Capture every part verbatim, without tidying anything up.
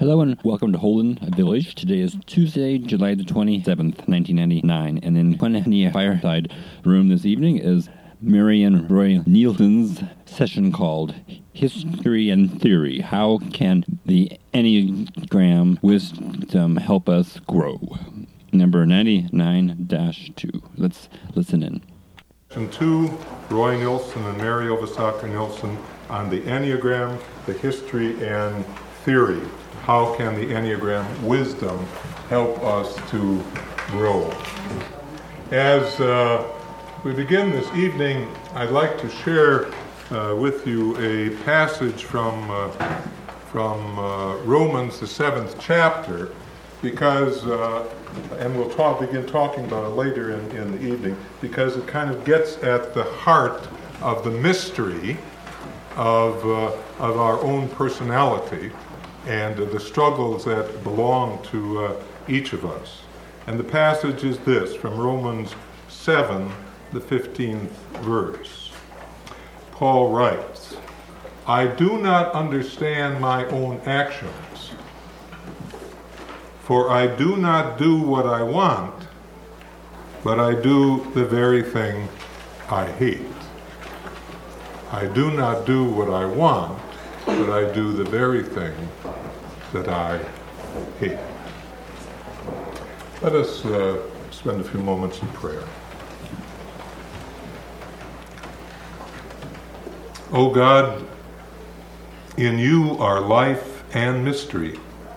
Hello and welcome to Holden Village. Today is Tuesday, July the twenty-seventh, nineteen ninety-nine, and in the fireside room this evening is Marian Roy Nielsen's session called History and Theory. How can the Enneagram wisdom help us grow? Number ninety-nine dash two. Let's listen in. Section two, Roy Nielsen and Mary Ovasacker Nielsen on the Enneagram, the history and theory. How can the Enneagram wisdom help us to grow? As uh, we begin this evening, I'd like to share uh, with you a passage from uh, from uh, Romans, the seventh chapter, because, uh, and we'll talk, begin talking about it later in, in the evening, because it kind of gets at the heart of the mystery of uh, of our own personality and uh, the struggles that belong to uh, each of us. And the passage is this, from Romans seven, the fifteenth verse. Paul writes, "I do not understand my own actions, for I do not do what I want, but I do the very thing I hate. I do not do what I want, but I do the very thing that I hate." Let us uh, spend a few moments in prayer. O God, in you are life and mystery.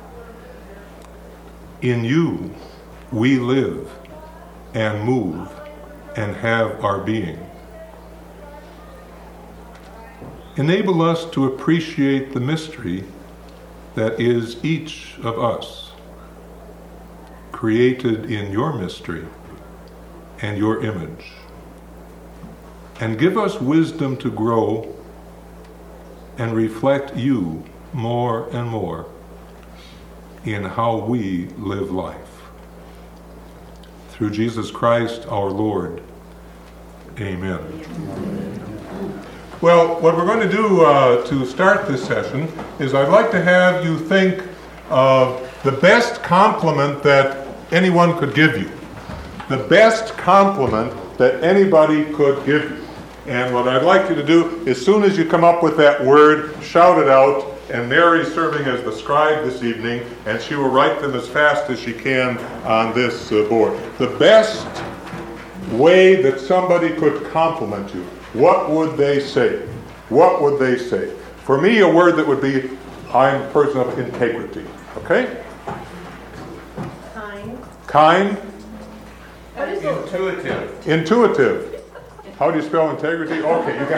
In you we live and move and have our being. Enable us to appreciate the mystery that is each of us, created in your mystery and your image. And give us wisdom to grow and reflect you more and more in how we live life. Through Jesus Christ our Lord. Amen. Well, what we're going to do uh, to start this session is I'd like to have you think of the best compliment that anyone could give you. The best compliment that anybody could give you. And what I'd like you to do, as soon as you come up with that word, shout it out. And Mary's serving as the scribe this evening, and she will write them as fast as she can on this uh, board. The best way that somebody could compliment you, what would they say? What would they say? For me, a word that would be, I'm a person of integrity. Okay? Kind. Kind. Intuitive. Intuitive. How do you spell integrity? Okay, you got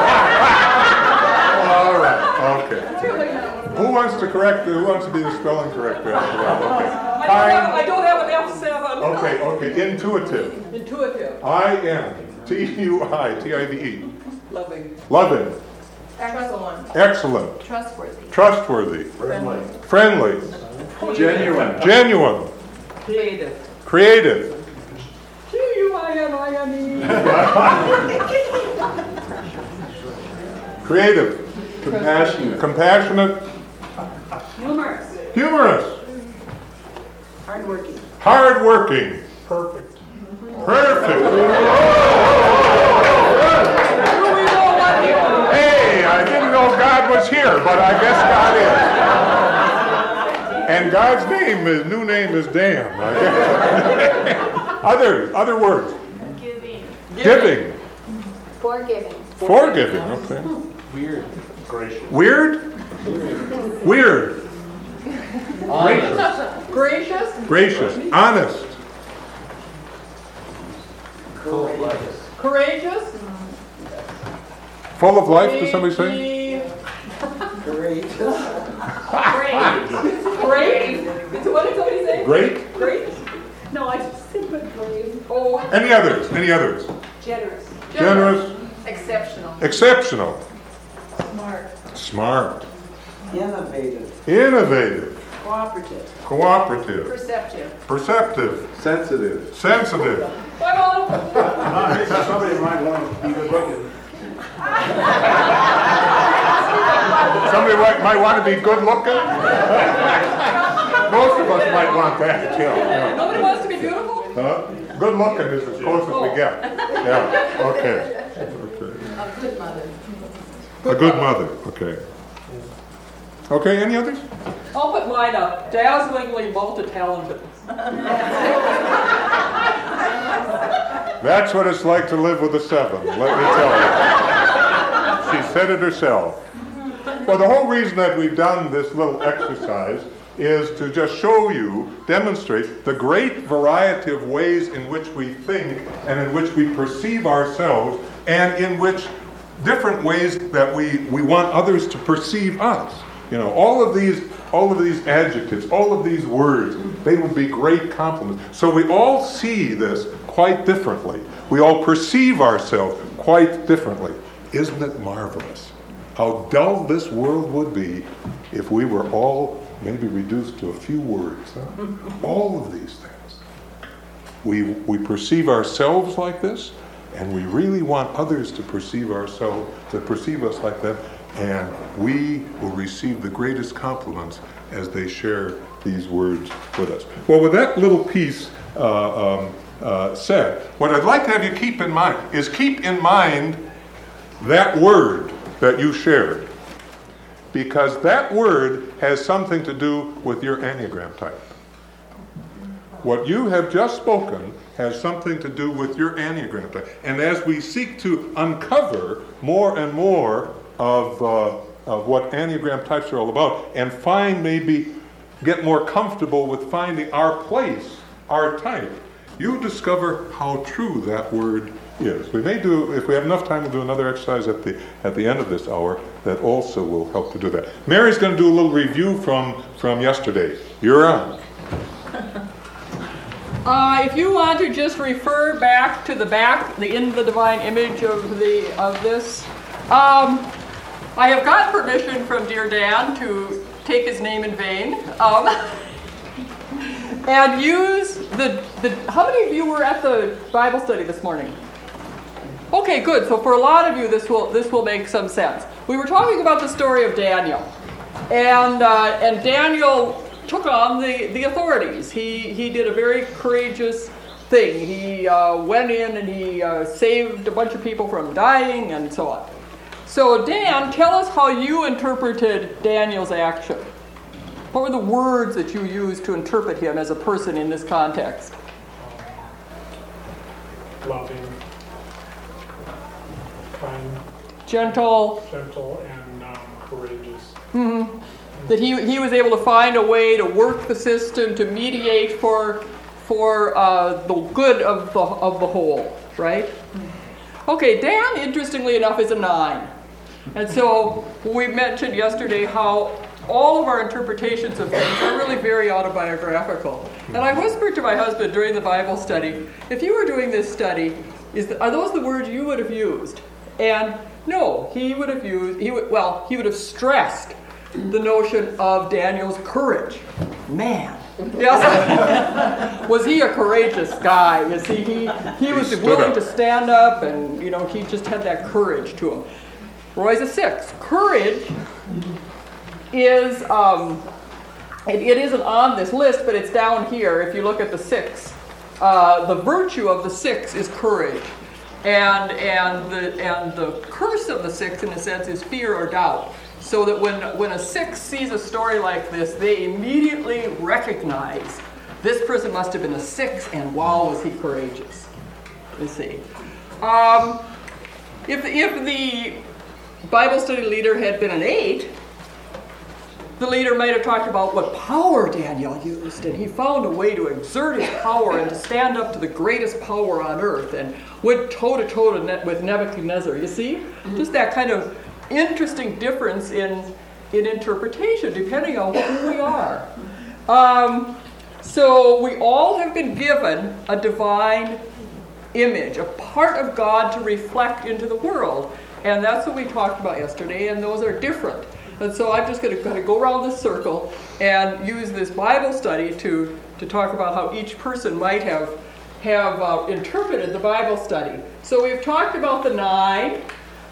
all right, okay. Who wants to correct, who wants to be the spelling corrector? Okay. I, don't have, I don't have an F seven. Okay, okay, intuitive. Intuitive. I N T U I T I V E. Loving. Loving. Excellent. Excellent. Trustworthy. Trustworthy. Friendly. Friendly. Genuine. Genuine. Creative. Creative. Q U I N I N E. Creative. Compassionate. Compassionate. Humorous. Humorous. Hardworking. Hardworking. Perfect. Perfect. Hey, I didn't know God was here, but I guess God is. And God's name, his new name is Dan. I guess. Other, other words. Giving. Giving. Forgiving. Forgiving. Okay. Weird. Gracious. Weird. Weird. Honest. Gracious. Gracious. Honest. Full of life. Courageous. Full of life, did somebody say? Courageous. Great. Great. What did somebody say? Great. Great. No, I just said but brave. Oh. Any others? Any others? Generous. Generous. Exceptional. Exceptional. Smart. Smart. Innovative. Innovative. Cooperative. Cooperative. Perceptive. Perceptive. Sensitive. Sensitive. Bye, Mom. Somebody might want to be good looking. Somebody might, might want to be good looking. Most of us might want that, too. Yeah. Nobody wants to be beautiful? Huh? Good looking is as close as we get. Yeah, okay. okay. A good mother. A good mother, okay. Okay, any others? I'll put mine up. Dazzlingly multi-talented. That's what it's like to live with a seven, let me tell you. She said it herself. Well, the whole reason that we've done this little exercise is to just show you, demonstrate the great variety of ways in which we think and in which we perceive ourselves, and in which different ways that we, we want others to perceive us. You know, all of these all of these adjectives, all of these words, they would be great compliments. So we all see this quite differently. We all perceive ourselves quite differently. Isn't it marvelous how dull this world would be if we were all maybe reduced to a few words? Huh? All of these things. We, we perceive ourselves like this, and we really want others to perceive ourselves, to perceive us like that, and we will receive the greatest compliments as they share these words with us. Well, with that little piece uh, um, uh, said, what I'd like to have you keep in mind is keep in mind that word that you shared, because that word has something to do with your Enneagram type. What you have just spoken has something to do with your Enneagram type. And as we seek to uncover more and more of, uh, of what Enneagram types are all about, and find maybe, get more comfortable with finding our place, our type, you discover how true that word is. We may do, if we have enough time, we'll do another exercise at the at the end of this hour that also will help to do that. Mary's going to do a little review from, from yesterday. You're on. Uh, if you want to just refer back to the back, the in the divine image of the of this, um, I have gotten permission from dear Dan to take his name in vain, um, and use the the. How many of you were at the Bible study this morning? Okay, good. So for a lot of you, this will this will make some sense. We were talking about the story of Daniel, and uh, and Daniel took on the, the authorities. He he did a very courageous thing. He uh, went in and he uh, saved a bunch of people from dying and so on. So Dan, tell us how you interpreted Daniel's action. What were the words that you used to interpret him as a person in this context? Loving, kind, Gentle. gentle, and um, courageous. Mm-hmm. That he he was able to find a way to work the system, to mediate for for uh, the good of the of the whole, right? Okay, Dan, interestingly enough, is a nine. And so we mentioned yesterday how all of our interpretations of things are really very autobiographical. And I whispered to my husband during the Bible study, if you were doing this study, is the, are those the words you would have used? And no, he would have used, he would, well, he would have stressed the notion of Daniel's courage. Man. Yes. Was he a courageous guy? You see, he, he was willing to stand up, and you know, he just had that courage to him. Roy's a six. Courage is, um, it, it isn't on this list, but it's down here if you look at the six. Uh, the virtue of the six is courage. And, and, the, and the curse of the six, in a sense, is fear or doubt. So that when, when a six sees a story like this, they immediately recognize this person must have been a six, and wow, was he courageous. You see. Um, if, if the Bible study leader had been an eight, the leader might have talked about what power Daniel used, and he found a way to exert his power and to stand up to the greatest power on earth, and went toe-to-toe with Nebuchadnezzar. You see? Mm-hmm. Just that kind of interesting difference in in interpretation, depending on who we are. Um, so we all have been given a divine image, a part of God to reflect into the world. And that's what we talked about yesterday, and those are different. And so I'm just going to kind of go around this circle and use this Bible study to, to talk about how each person might have, have uh, interpreted the Bible study. So we've talked about the nine.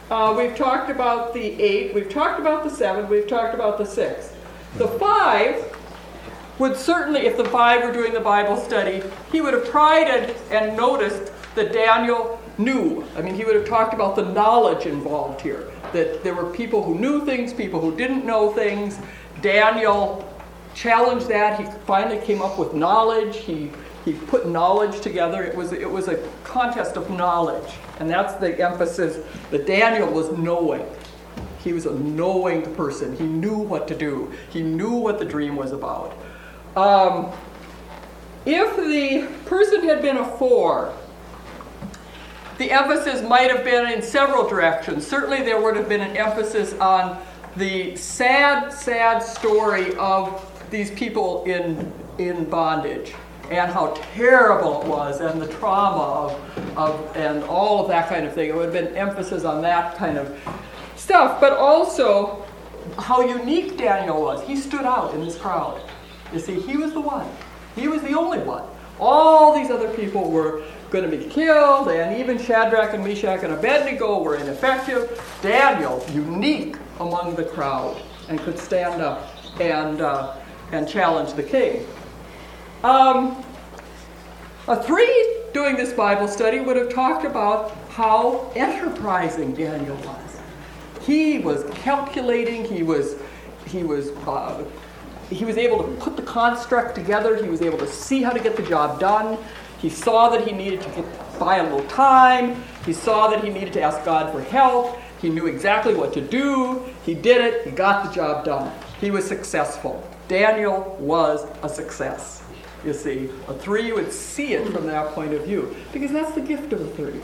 Uh, we've talked about the eight, we've talked about the seven, we've talked about the six. The five would certainly, if the five were doing the Bible study, he would have tried and, and noticed that Daniel knew. I mean, he would have talked about the knowledge involved here. That there were people who knew things, people who didn't know things. Daniel challenged that. He finally came up with knowledge. He he put knowledge together. It was it was a contest of knowledge, and that's the emphasis that Daniel was knowing. He was a knowing person. He knew what to do. He knew what the dream was about. Um, if the person had been a four, the emphasis might have been in several directions. Certainly there would have been an emphasis on the sad, sad story of these people in, in bondage and how terrible it was and the trauma of, of and all of that kind of thing. It would have been emphasis on that kind of stuff, but also how unique Daniel was. He stood out in this crowd. You see, he was the one. He was the only one. All these other people were going to be killed, and even Shadrach and Meshach and Abednego were ineffective. Daniel, unique among the crowd, and could stand up and uh, and challenge the king. Um, a three doing this Bible study would have talked about how enterprising Daniel was. He was calculating. He was he was. Uh, He was able to put the construct together. He was able to see how to get the job done. He saw that he needed to get by a little time. He saw that he needed to ask God for help. He knew exactly what to do. He did it. He got the job done. He was successful. Daniel was a success. You see, a three would see it from that point of view, because that's the gift of a three.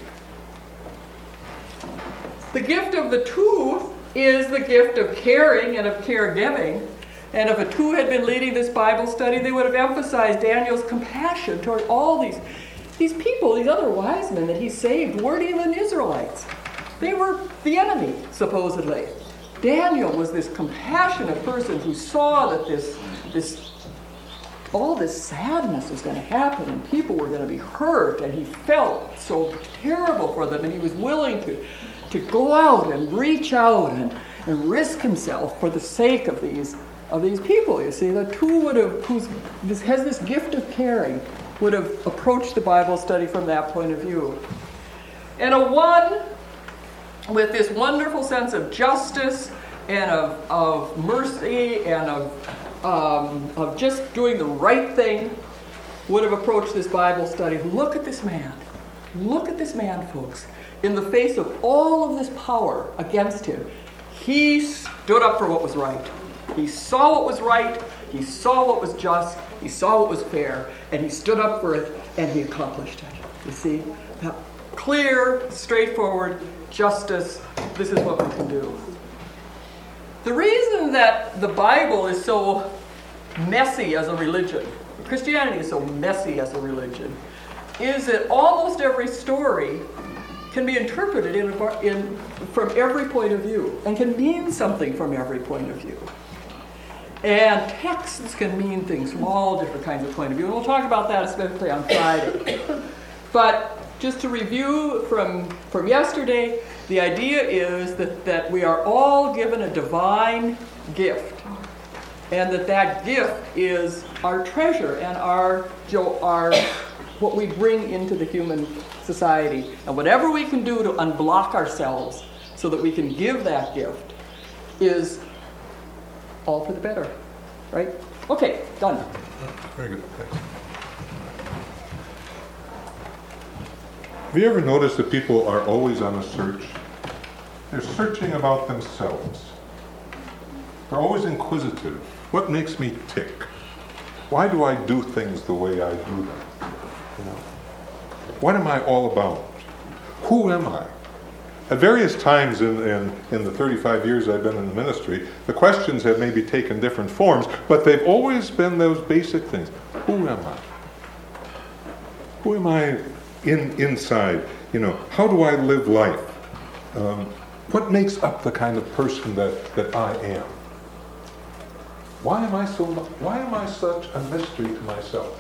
The gift of the two is the gift of caring and of caregiving. And if a two had been leading this Bible study, they would have emphasized Daniel's compassion toward all these, these people, these other wise men that he saved weren't even Israelites. They were the enemy, supposedly. Daniel was this compassionate person who saw that this, this, all this sadness was going to happen and people were going to be hurt, and he felt so terrible for them, and he was willing to, to go out and reach out and, and risk himself for the sake of these of these people. You see, the two would have, who's this has this gift of caring, would have approached the Bible study from that point of view. And a one with this wonderful sense of justice and of, of mercy and of um, of just doing the right thing would have approached this Bible study. Look at this man. Look at this man, folks. In the face of all of this power against him, he stood up for what was right. He saw what was right, he saw what was just, he saw what was fair, and he stood up for it, and he accomplished it. You see? Now, clear, straightforward justice, this is what we can do. The reason that the Bible is so messy as a religion, Christianity is so messy as a religion, is that almost every story can be interpreted in, in, from every point of view, and can mean something from every point of view. And texts can mean things from all different kinds of point of view. And we'll talk about that especially on Friday. But just to review from, from yesterday, the idea is that, that we are all given a divine gift. And that that gift is our treasure and our, our what we bring into the human society. And whatever we can do to unblock ourselves so that we can give that gift is all for the better, right? Okay, done. Very good, thanks. Have you ever noticed that people are always on a search? They're searching about themselves. They're always inquisitive. What makes me tick? Why do I do things the way I do them? You know, what am I all about? Who am I? At various times in, in, in the thirty-five years I've been in the ministry, the questions have maybe taken different forms, but they've always been those basic things. Who am I? Who am I in inside? You know, how do I live life? Um, what makes up the kind of person that, that I am? Why am I so? Why am I such a mystery to myself?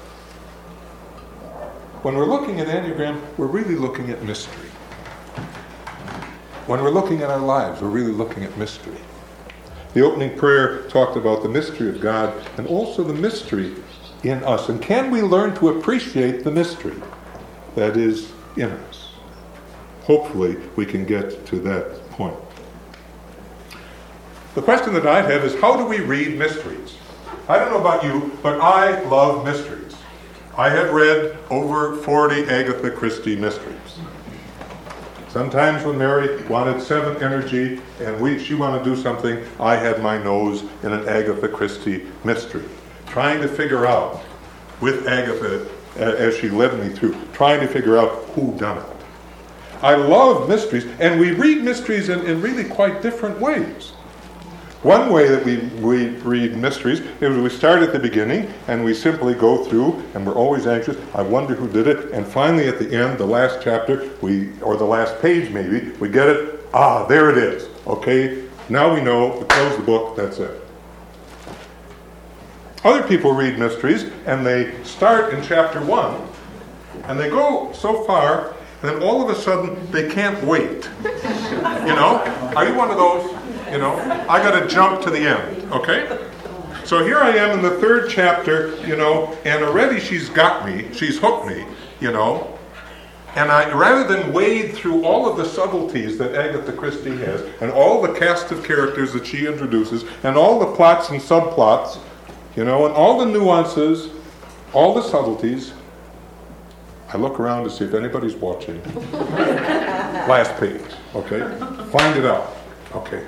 When we're looking at Enneagram, we're really looking at mystery. When we're looking at our lives, we're really looking at mystery. The opening prayer talked about the mystery of God and also the mystery in us. And can we learn to appreciate the mystery that is in us? Hopefully we can get to that point. The question that I have is, how do we read mysteries? I don't know about you, but I love mysteries. I have read over forty Agatha Christie mysteries. Sometimes when Mary wanted seventh energy and we, she wanted to do something, I had my nose in an Agatha Christie mystery, trying to figure out, with Agatha as she led me through, trying to figure out who done it. I love mysteries, and we read mysteries in, in really quite different ways. One way that we, we read mysteries is we start at the beginning and we simply go through and we're always anxious, I wonder who did it, and finally at the end, the last chapter, we or the last page maybe, we get it, ah, there it is. Okay, now we know, we close the book, that's it. Other people read mysteries and they start in chapter one and they go so far and then all of a sudden they can't wait. You know? Are you one of those? You know, I got to jump to the end, okay? So here I am in the third chapter, you know, and already she's got me, she's hooked me, you know. And I, rather than wade through all of the subtleties that Agatha Christie has, and all the cast of characters that she introduces, and all the plots and subplots, you know, and all the nuances, all the subtleties, I look around to see if anybody's watching. Last page, okay? Find it out, okay?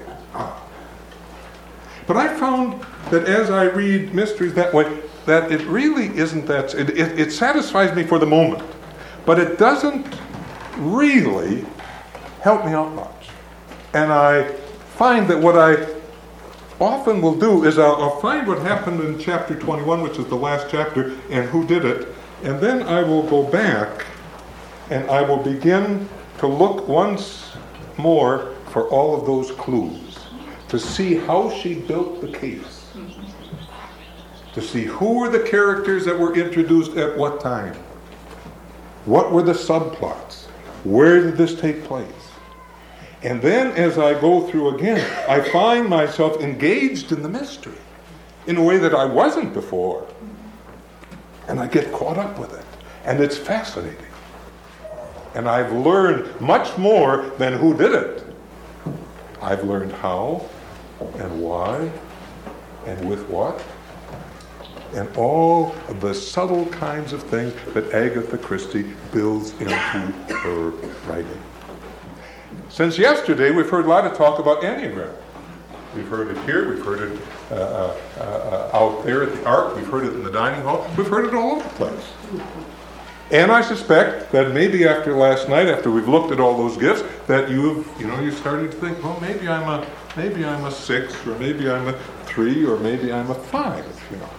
But I found that as I read mysteries that way, that it really isn't that, it, it, it satisfies me for the moment, but it doesn't really help me out much. And I find that what I often will do is I'll, I'll find what happened in chapter twenty-one, which is the last chapter, and who did it, and then I will go back and I will begin to look once more for all of those clues, to see how she built the case, to see who were the characters that were introduced at what time, what were the subplots, where did this take place. And then as I go through again, I find myself engaged in the mystery in a way that I wasn't before. And I get caught up with it. And it's fascinating. And I've learned much more than who did it. I've learned how and why and with what, and all of the subtle kinds of things that Agatha Christie builds into her writing. Since yesterday, we've heard a lot of talk about Enneagram. We've heard it here, we've heard it uh, uh, uh, out there at the Ark, we've heard it in the dining hall, we've heard it all over the place. And I suspect that maybe after last night, after we've looked at all those gifts, that you've, you know, you're starting to think, well, maybe I'm a, maybe I'm a six, or maybe I'm a three, or maybe I'm a five, you know.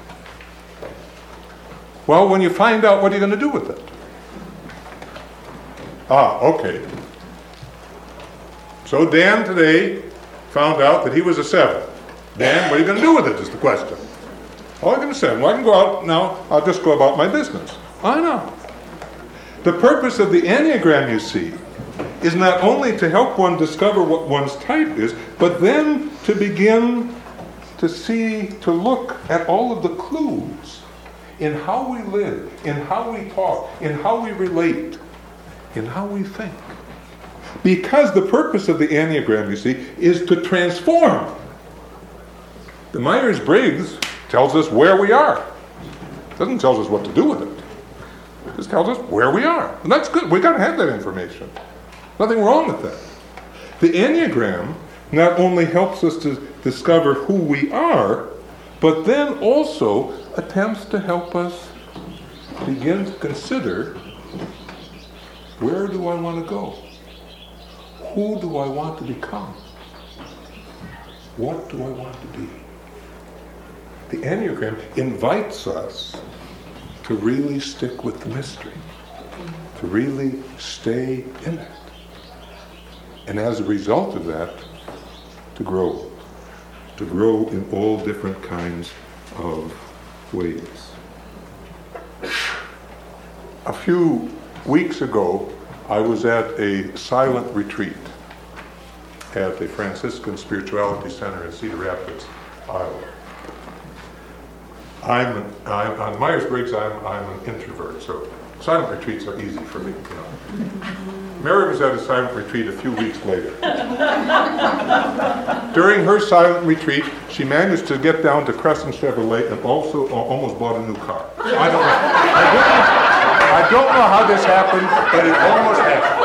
Well, when you find out, what are you going to do with it? Ah, okay. So Dan today found out that he was a seven. Dan, what are you going to do with it is the question. Oh, I'm going to seven. Well, I can go out now. I'll just go about my business. I know. The purpose of the Enneagram, you see, is not only to help one discover what one's type is, but then to begin to see, to look at all of the clues in how we live, in how we talk, in how we relate, in how we think. Because the purpose of the Enneagram, you see, is to transform. The Myers-Briggs tells us where we are. It doesn't tell us what to do with it. It just tells us where we are. And that's good. We've got to have that information. Nothing wrong with that. The Enneagram not only helps us to discover who we are, but then also attempts to help us begin to consider, where do I want to go? Who do I want to become? What do I want to be? The Enneagram invites us to really stick with the mystery, to really stay in it. And as a result of that, to grow. To grow in all different kinds of ways. A few weeks ago, I was at a silent retreat. at the Franciscan Spirituality Center in Cedar Rapids, Iowa. I'm, an, I'm on Myers-Briggs. I'm, I'm an introvert, so silent retreats are easy for me. You know. Mary was at a silent retreat a few weeks later. During her silent retreat, she managed to get down to Crescent Chevrolet and also uh, almost bought a new car. I don't know. I don't, I don't know how this happened, but it almost happened.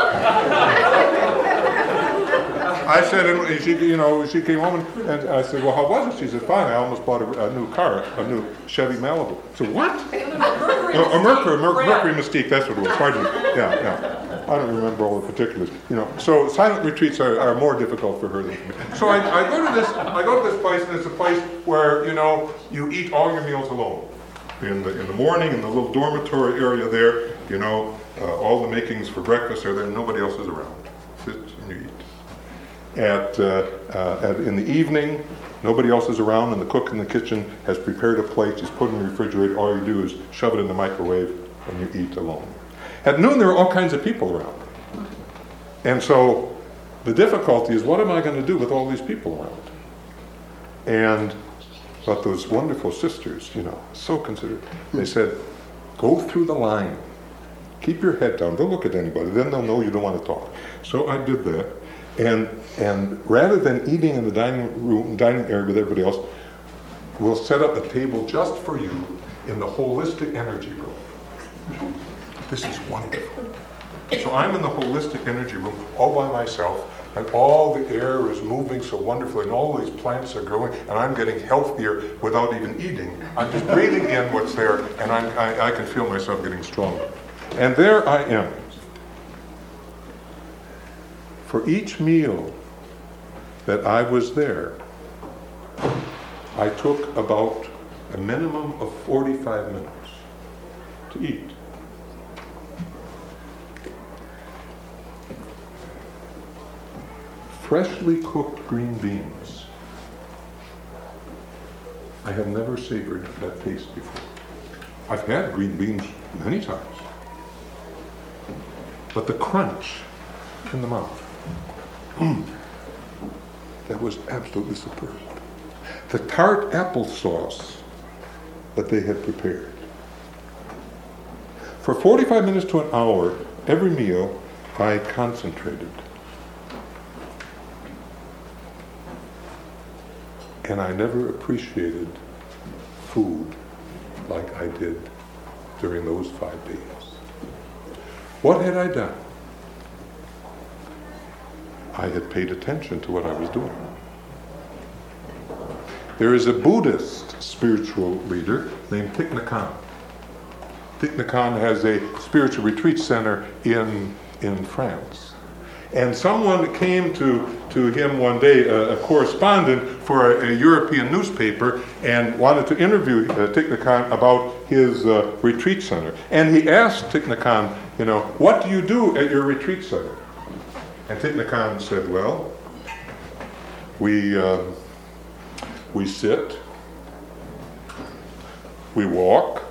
I said, and she, you know, she came home and, and I said, well, how was it? She said, fine. I almost bought a, a new car, a new Chevy Malibu. So what? No, a Mercury, Mer- Mercury Mystique. That's what it was. Pardon me. Yeah, yeah. I don't remember all the particulars. You know, so silent retreats are, are more difficult for her than for me. So I, I go to this, I go to this place, and it's a place where you know you eat all your meals alone. In the in the morning, in the little dormitory area there, you know, uh, all the makings for breakfast are there. Nobody else is around. Sit and you eat. At, uh, uh, at in the evening, nobody else is around, and the cook in the kitchen has prepared a plate. She's put it in the refrigerator. All you do is shove it in the microwave, and you eat alone. At noon, there are all kinds of people around. And so the difficulty is, what am I going to do with all these people around? And but those wonderful sisters, you know, so considerate, they said, go through the line. Keep your head down. Don't look at anybody. Then they'll know you don't want to talk. So I did that. And and rather than eating in the dining room, dining area with everybody else, we'll set up a table just for you in the holistic energy room. This is wonderful. So I'm in the holistic energy room all by myself, and all the air is moving so wonderfully, and all these plants are growing, and I'm getting healthier without even eating. I'm just breathing in what's there, and I'm, I, I can feel myself getting stronger. And there I am. For each meal that I was there, I took about a minimum of forty-five minutes to eat. Freshly cooked green beans. I have never savored that taste before. I've had green beans many times. But the crunch in the mouth, Mm. that was absolutely superb. The tart applesauce that they had prepared. For forty-five minutes to an hour, every meal, I concentrated. And I never appreciated food like I did during those five days. What had I done? I had paid attention to what I was doing. There is a Buddhist spiritual leader named Thich Nhat Hanh. Thich Nhat Hanh has a spiritual retreat center in, in France. And someone came to, to him one day, a, a correspondent for a, a European newspaper, and wanted to interview uh, Thich Nhat Hanh about his uh, retreat center. And he asked Thich Nhat Hanh, you know, what do you do at your retreat center? And Thich Nhat Hanh said, well, we, uh, we sit, we walk,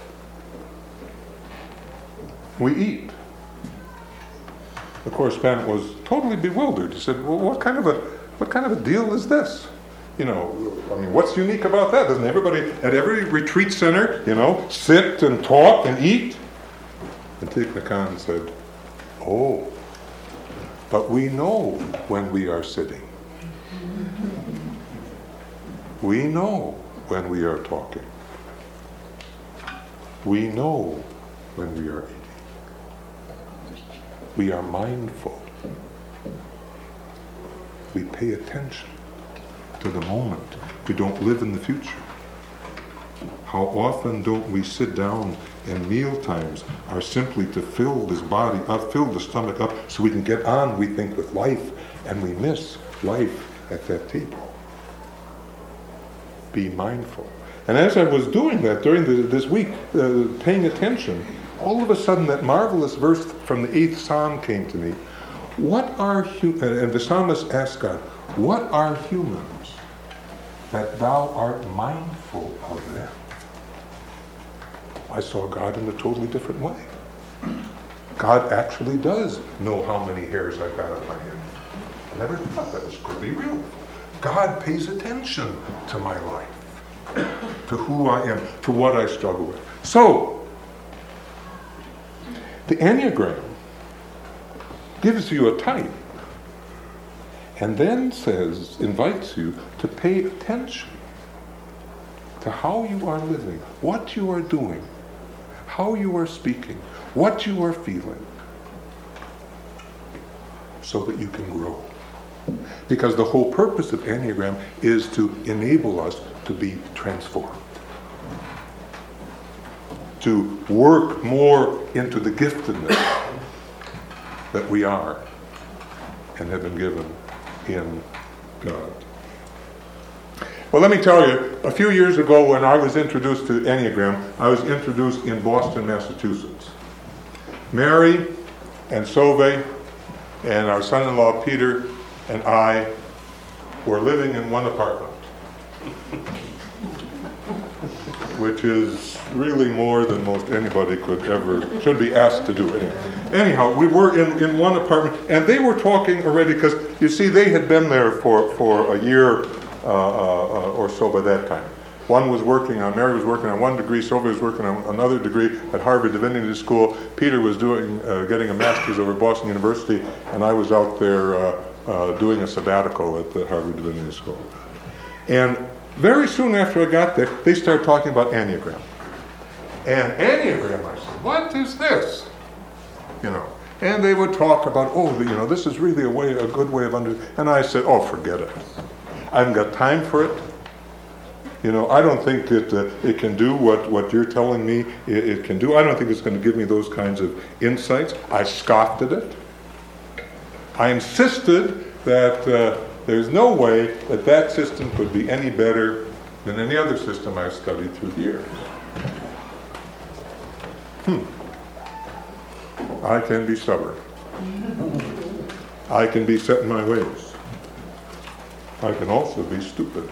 we eat. The correspondent was totally bewildered. He said, well, what kind of a what kind of a deal is this? You know, I mean, what's unique about that? Doesn't everybody at every retreat center, you know, sit and talk and eat? And Thich Nhat Hanh said, oh, but we know when we are sitting. We know when we are talking. We know when we are eating. We are mindful. We pay attention to the moment. We don't live in the future. How often don't we sit down and meal times are simply to fill this body up, fill the stomach up, so we can get on, we think, with life, and we miss life at that table. Be mindful. And as I was doing that during the, this week, uh, paying attention, all of a sudden that marvelous verse from the eighth Psalm came to me. What are hu- and the psalmist asked God, what are humans that thou art mindful of them? I saw God in a totally different way. God actually does know how many hairs I've got on my head. I never thought that this could be real. God pays attention to my life, to who I am, to what I struggle with. So, the Enneagram gives you a type and then says, invites you to pay attention to how you are living, what you are doing, how you are speaking, what you are feeling, so that you can grow. Because the whole purpose of Enneagram is to enable us to be transformed, to work more into the giftedness that we are and have been given in God. Well, let me tell you, a few years ago when I was introduced to Enneagram, I was introduced in Boston, Massachusetts. Mary and Sove and our son-in-law Peter and I were living in one apartment, which is really more than most anybody could ever, should be asked to do. Anyhow, Anyhow we were in, in one apartment, and they were talking already, because you see, they had been there for, for a year uh, uh, or so by that time. One was working on, Mary was working on one degree, Sylvia was working on another degree at Harvard Divinity School. Peter was doing, uh, getting a master's over at Boston University, and I was out there uh, uh, doing a sabbatical at the Harvard Divinity School. And very soon after I got there, they started talking about Enneagram. And Enneagram, I said, what is this? You know, and they would talk about, oh, you know, this is really a way, a good way of under. And I said, oh, forget it. I haven't got time for it. You know, I don't think it uh, it can do what, what you're telling me it, it can do. I don't think it's going to give me those kinds of insights. I scoffed at it. I insisted that uh, there's no way that that system could be any better than any other system I've studied through the years. Hmm. I can be stubborn. I can be set in my ways. I can also be stupid.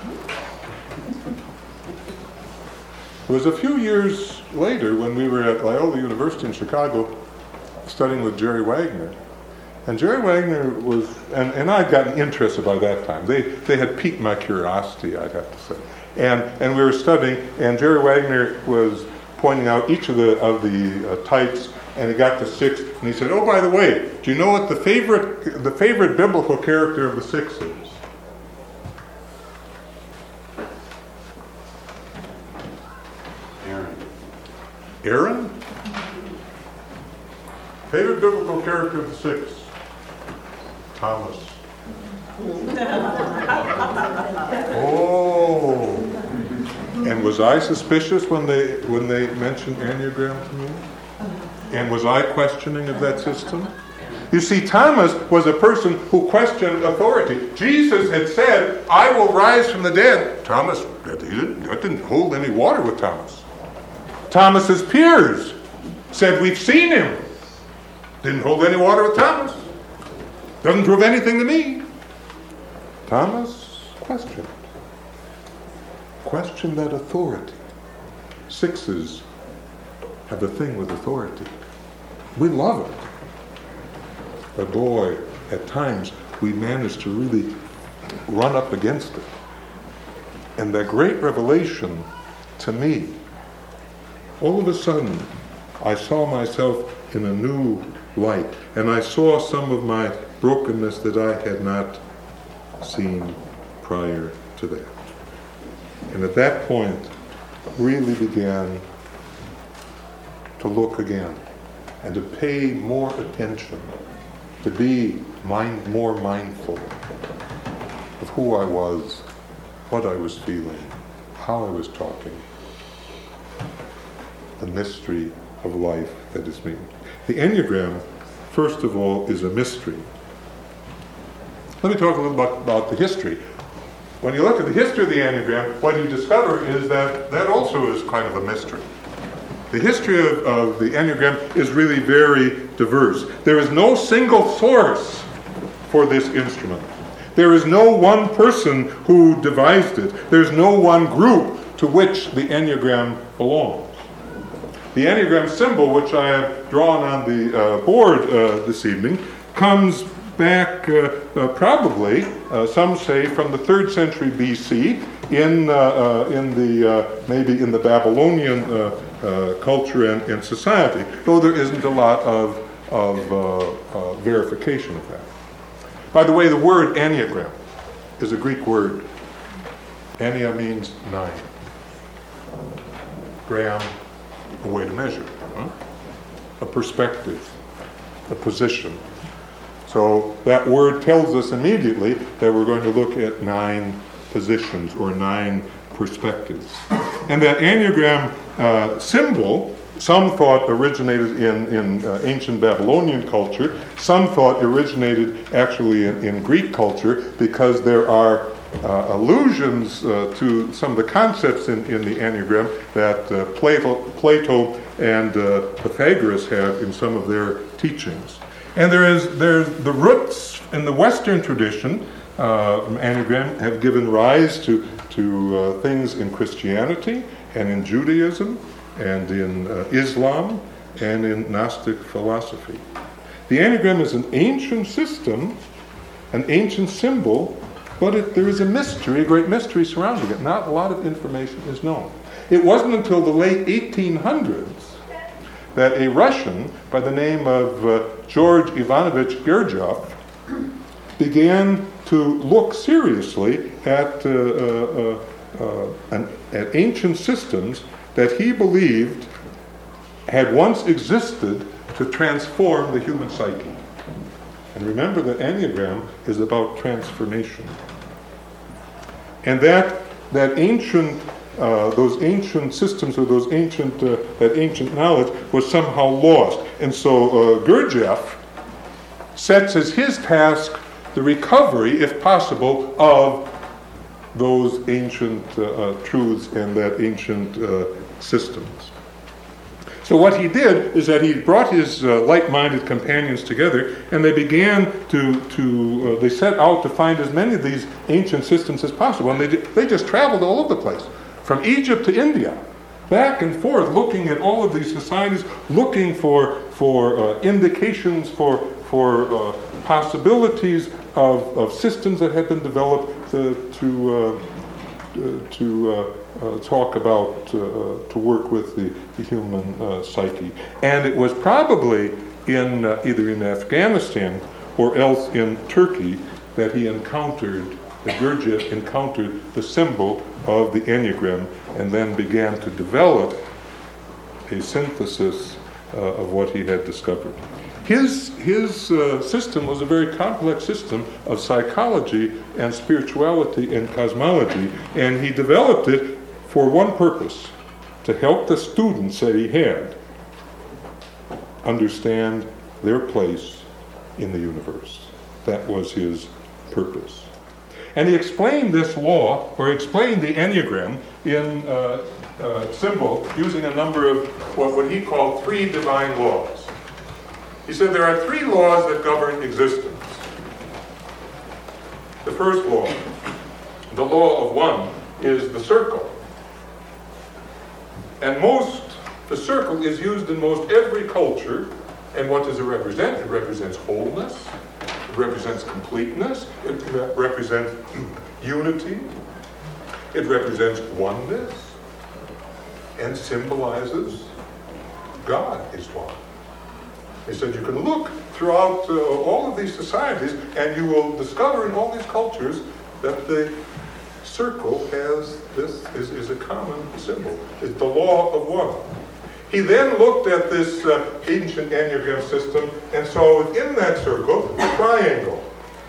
It was a few years later when we were at Loyola University in Chicago studying with Jerry Wagner. And Jerry Wagner was, and, and I'd gotten interested by that time. They they had piqued my curiosity, I'd have to say. And and we were studying, and Jerry Wagner was pointing out each of the of the uh, types, and he got to six, and he said, oh, by the way, do you know what the favorite the favorite biblical character of the six is? Aaron? Favorite biblical character of the six? Thomas. Oh. And was I suspicious when they when they mentioned Enneagram to me? And was I questioning of that system? You see, Thomas was a person who questioned authority. Jesus had said, I will rise from the dead. Thomas, that didn't, that didn't hold any water with Thomas. Thomas's peers said, we've seen him. Didn't hold any water with Thomas. Doesn't prove anything to me. Thomas questioned. Questioned that authority. Sixes have a thing with authority. We love it. But boy, at times we manage to really run up against it. And that great revelation to me, all of a sudden, I saw myself in a new light, and I saw some of my brokenness that I had not seen prior to that. And at that point, really began to look again, and to pay more attention, to be mind, more mindful of who I was, what I was feeling, how I was talking. The mystery of life that is me. The Enneagram, first of all, is a mystery. Let me talk a little bit about the history. When you look at the history of the Enneagram, what you discover is that that also is kind of a mystery. The history of, of the Enneagram is really very diverse. There is no single source for this instrument. There is no one person who devised it. There's no one group to which the Enneagram belongs. The Enneagram symbol, which I have drawn on the uh, board uh, this evening, comes back uh, uh, probably, uh, some say, from the third century B C in, uh, uh, in the, uh, maybe in the Babylonian uh, uh, culture and, and society, though there isn't a lot of, of uh, uh, verification of that. By the way, the word enneagram is a Greek word. Ennea means nine. Gram, a way to measure, huh? A perspective, a position. So that word tells us immediately that we're going to look at nine positions or nine perspectives. And that enneagram uh, symbol, some thought originated in, in uh, ancient Babylonian culture, some thought originated actually in, in Greek culture, because there are uh, allusions uh, to some of the concepts in, in the enneagram that uh, Plato, Plato and uh, Pythagoras have in some of their teachings. And there is there's the roots in the Western tradition. Uh, enneagram have given rise to to uh, things in Christianity and in Judaism and in uh, Islam and in Gnostic philosophy. The enneagram is an ancient system, an ancient symbol, but it, there is a mystery, a great mystery surrounding it. Not a lot of information is known. It wasn't until the late eighteen hundreds that a Russian by the name of uh, George Ivanovich Gurdjieff began to look seriously at, uh, uh, uh, an, at ancient systems that he believed had once existed to transform the human psyche. And remember that Enneagram is about transformation. And that, that ancient Uh, those ancient systems or those ancient, uh, that ancient knowledge was somehow lost. And so uh, Gurdjieff sets as his task the recovery, if possible, of those ancient uh, uh, truths and that ancient uh, systems. So what he did is that he brought his uh, like-minded companions together, and they began to, to uh, they set out to find as many of these ancient systems as possible. And they, they just traveled all over the place. From Egypt to India, back and forth, looking at all of these societies, looking for for uh, indications, for for uh, possibilities of, of systems that had been developed to to, uh, to uh, uh, talk about, uh, to work with the, the human uh, psyche. And it was probably in uh, either in Afghanistan or else in Turkey that he encountered, that Gurdjieff encountered the symbol of the Enneagram, and then began to develop a synthesis uh, of what he had discovered. His, his uh, system was a very complex system of psychology and spirituality and cosmology, and he developed it for one purpose: to help the students that he had understand their place in the universe. That was his purpose. And he explained this law, or explained the Enneagram in uh, uh, symbol using a number of what, what he called three divine laws. He said there are three laws that govern existence. The first law, the law of one, is the circle. And most, the circle is used in most every culture. And what does it represent? It represents wholeness. It represents completeness. It represents unity. It represents oneness. And symbolizes God is one. He said you can look throughout uh, all of these societies and you will discover in all these cultures that the circle has this, is, is a common symbol. It's the law of one. He then looked at this uh, ancient Enneagram system and saw within that circle a triangle.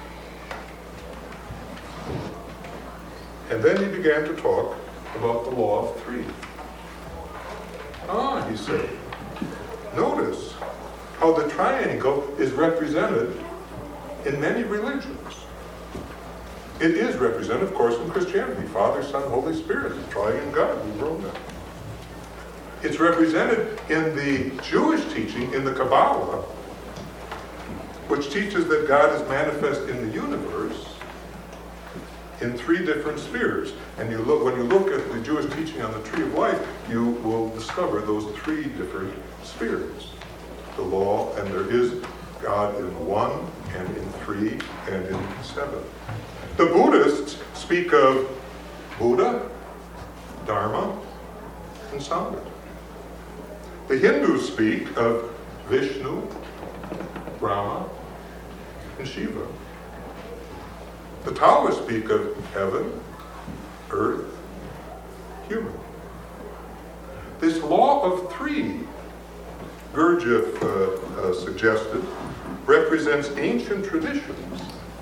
And then he began to talk about the law of three. Ah, he said, notice how the triangle is represented in many religions. It is represented, of course, in Christianity. Father, Son, Holy Spirit, the triune God, we wrote that. It's represented in the Jewish teaching, in the Kabbalah, which teaches that God is manifest in the universe in three different spheres. And you look, when you look at the Jewish teaching on the Tree of Life, you will discover those three different spheres. The law, and there is God in one and in three and in seven. The Buddhists speak of Buddha, Dharma, and Sangha. The Hindus speak of Vishnu, Brahma, and Shiva. The Taoists speak of heaven, earth, human. This law of three, Gurdjieff uh, uh, suggested, represents ancient traditions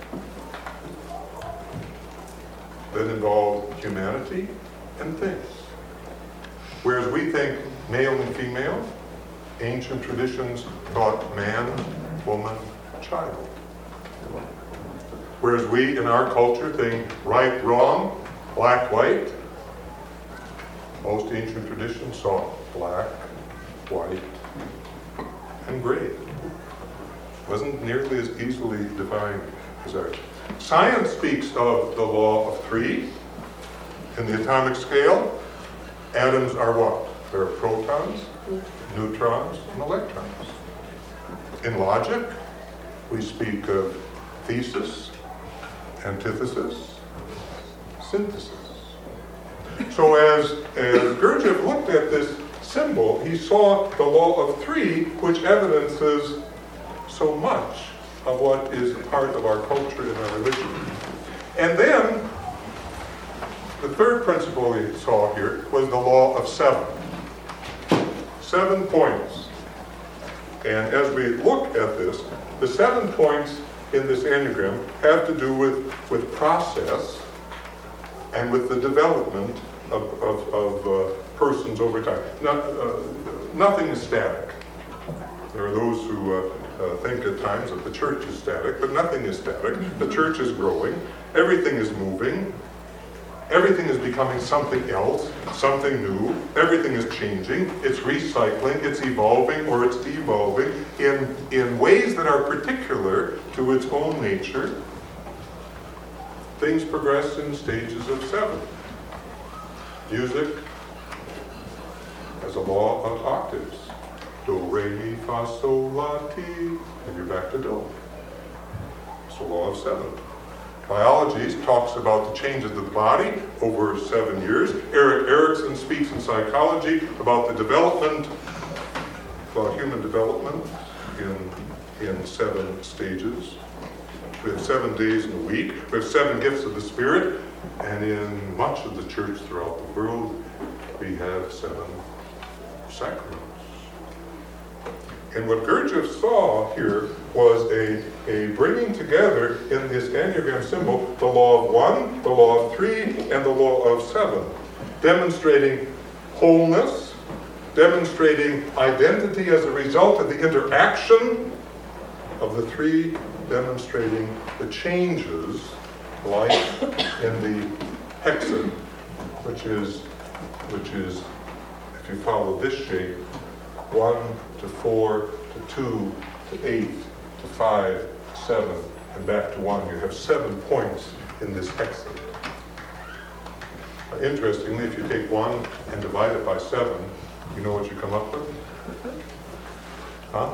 that involve humanity and things. Whereas we think male and female, ancient traditions thought man, woman, child. Whereas we in our culture think right, wrong, black, white, most ancient traditions saw black, white, and gray. Wasn't nearly as easily defined as ours. Science speaks of the law of three. In the atomic scale, atoms are what? There are protons, neutrons, and electrons. In logic, we speak of thesis, antithesis, synthesis. So as, as Gurdjieff looked at this symbol, he saw the law of three, which evidences so much of what is part of our culture and our religion. And then, the third principle we saw here was the law of seven. Seven points. And as we look at this, the seven points in this Enneagram have to do with, with process and with the development of, of, of uh, persons over time. Not, uh, nothing is static. There are those who uh, uh, think at times that the church is static, but nothing is static. The church is growing. Everything is moving. Everything is becoming something else, something new. Everything is changing. It's recycling. It's evolving or it's devolving in, in ways that are particular to its own nature. Things progress in stages of seven. Music has a law of octaves. Do, re, mi, fa, sol, la, ti, and you're back to do. It's the law of seven. Biology talks about the changes of the body over seven years. Erik Erikson speaks in psychology about the development, about human development in, in seven stages. We have seven days in a week. We have seven gifts of the Spirit. And in much of the church throughout the world, we have seven sacraments. And what Gurdjieff saw here was a, a bringing together in this Enneagram symbol the law of one, the law of three, and the law of seven, demonstrating wholeness, demonstrating identity as a result of the interaction of the three, demonstrating the changes like in the hexad, which is, which is, if you follow this shape, one to four to two to eight to five to seven and back to one. You have seven points in this hexad. Uh, interestingly, if you take one and divide it by seven, you know what you come up with? Huh?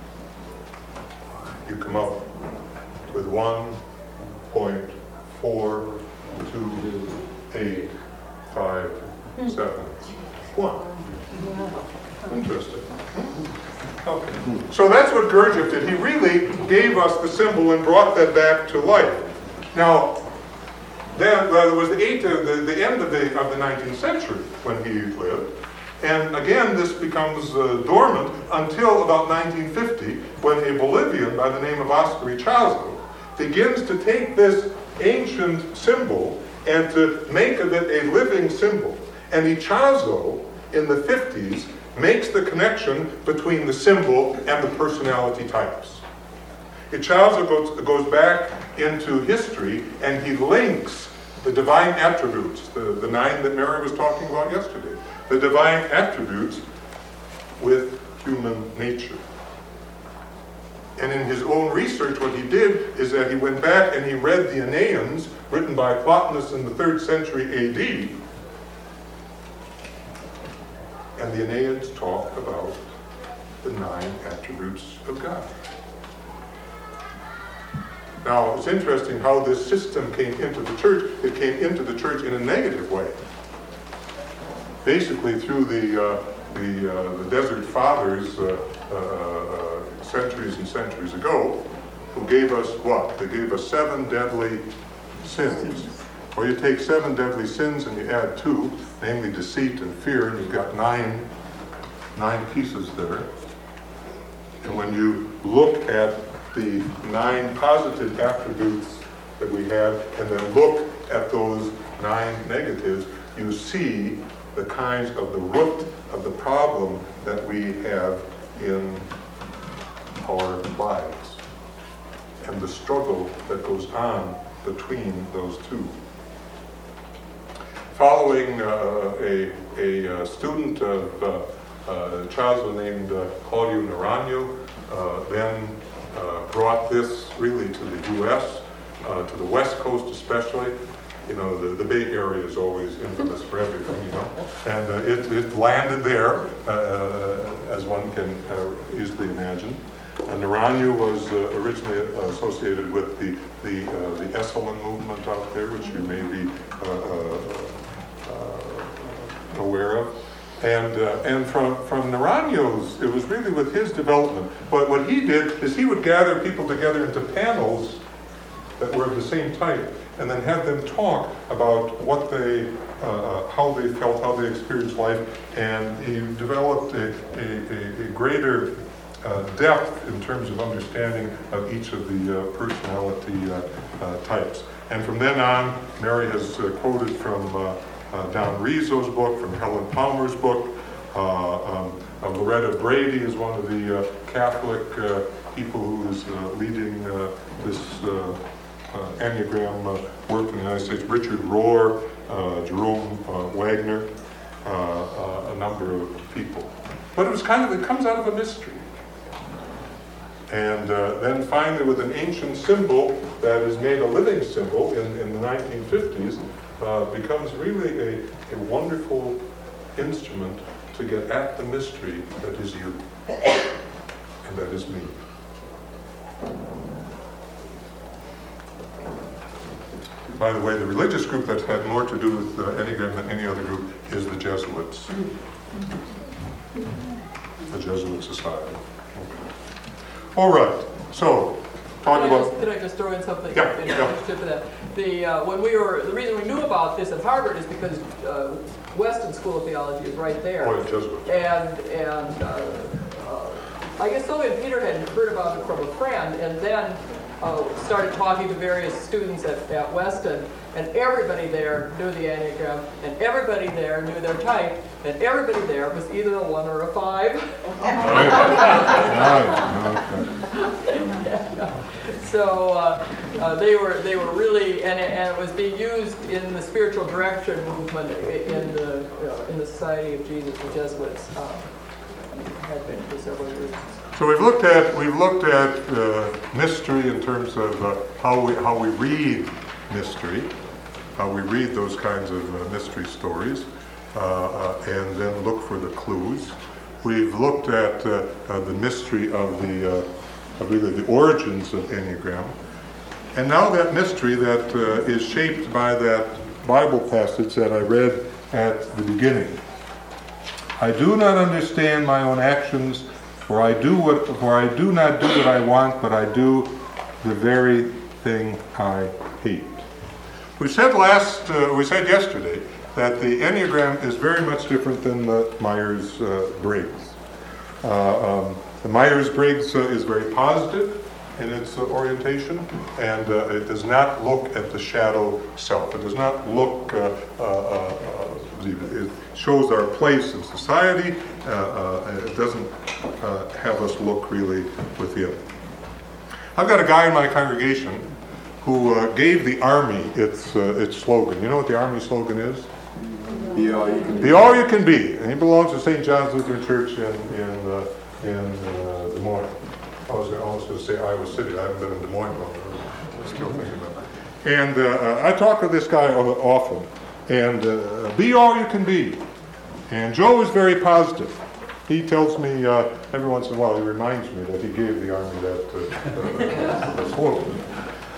You come up with one point four two eight five seven one. Interesting. Okay. So that's what Gurdjieff did. He really gave us the symbol and brought that back to life. Now, then uh, there was the, eight, uh, the, the end of the, of the nineteenth century when he lived. And again, this becomes uh, dormant until about nineteen fifty, when a Bolivian by the name of Oscar Ichazo begins to take this ancient symbol and to make of it a living symbol. And Ichazo, in the fifties, makes the connection between the symbol and the personality types. Ichazo goes, goes back into history and he links the divine attributes, the, the nine that Mary was talking about yesterday, the divine attributes with human nature. And in his own research, what he did is that he went back and he read the Aeneans, written by Plotinus in the third century A D, and the Aeneans talk about the nine attributes of God. Now, it's interesting how this system came into the church. It came into the church in a negative way. Basically, through the uh, the, uh, the Desert Fathers uh, uh, uh, centuries and centuries ago, who gave us what? They gave us seven deadly sins. Or you take seven deadly sins and you add two, namely deceit and fear, and you've got nine, nine pieces there. And when you look at the nine positive attributes that we have, and then look at those nine negatives, you see the kinds of the root of the problem that we have in our lives and the struggle that goes on between those two. Following uh, a, a, a student of uh, uh, a child named uh, Claudio Naranjo, uh, then uh, brought this really to the U S, uh, to the West Coast especially. You know, the, the Bay Area is always infamous for everything, you know. And uh, it, it landed there, uh, as one can uh, easily imagine. And Naranjo was uh, originally associated with the the, uh, the Esalen movement out there, which you may be uh, uh, uh, aware of. And uh, and from, from Naranjo's, it was really with his development. But what he did is he would gather people together into panels that were of the same type, and then have them talk about what they, uh, how they felt, how they experienced life, and he developed a, a, a greater uh, depth in terms of understanding of each of the uh, personality uh, uh, types. And from then on, Mary has uh, quoted from uh, uh, Don Rizzo's book, from Helen Palmer's book. Uh, um, uh, Loretta Brady is one of the uh, Catholic uh, people who is uh, leading uh, this uh, Uh, Enneagram uh, work in the United States. Richard Rohr, uh, Jerome uh, Wagner, uh, uh, a number of people. But it was kind of, it comes out of a mystery. And uh, then finally with an ancient symbol that is made a living symbol in, in the nineteen fifties, uh, becomes really a, a wonderful instrument to get at the mystery that is you, and that is me. By the way, the religious group that's had more to do with uh, Enneagram than any other group is the Jesuits. The Jesuit Society. Okay. All right, so, talk Can I about... just, can I just throw in something? Yeah, in yeah. addition to that? The, uh, when we were, the reason we knew about this at Harvard is because uh, Weston School of Theology is right there. Oh, the Jesuits. And, and uh, uh, I guess Sylvia and Peter had heard about it from a friend, and then Uh, started talking to various students at, at Weston, and everybody there knew the Enneagram, and everybody there knew their type, and everybody there was either a one or a five. So uh, uh, they were they were really, and it, and it was being used in the spiritual direction movement in the uh, in the Society of Jesus, the Jesuits uh, had been for several years. So we've looked at we've looked at uh, mystery in terms of uh, how we how we read mystery, how we read those kinds of uh, mystery stories, uh, uh, and then look for the clues. We've looked at uh, uh, the mystery of the uh, of really the origins of Enneagram, and now that mystery that uh, is shaped by that Bible passage that I read at the beginning. I do not understand my own actions. For I do what, for I do not do what I want, but I do the very thing I hate. We said last, uh, we said yesterday that the Enneagram is very much different than the Myers-Briggs. Uh, um, the Myers-Briggs uh, is very positive in its uh, orientation, and uh, it does not look at the shadow self. It does not look. Uh, uh, uh, it shows our place in society. Uh, uh, it doesn't uh, have us look really within. I've got a guy in my congregation who uh, gave the Army its uh, its slogan. You know what the Army slogan is? Be all you can be. Be all you can be. And he belongs to Saint John's Lutheran Church in in uh, in uh, Des Moines. I was almost going to say Iowa City. I haven't been in Des Moines, but I'm still thinking about it. And uh, I talk to this guy often. And uh, be all you can be. And Joe is very positive. He tells me uh, every once in a while, he reminds me that he gave the Army that uh, uh, slogan.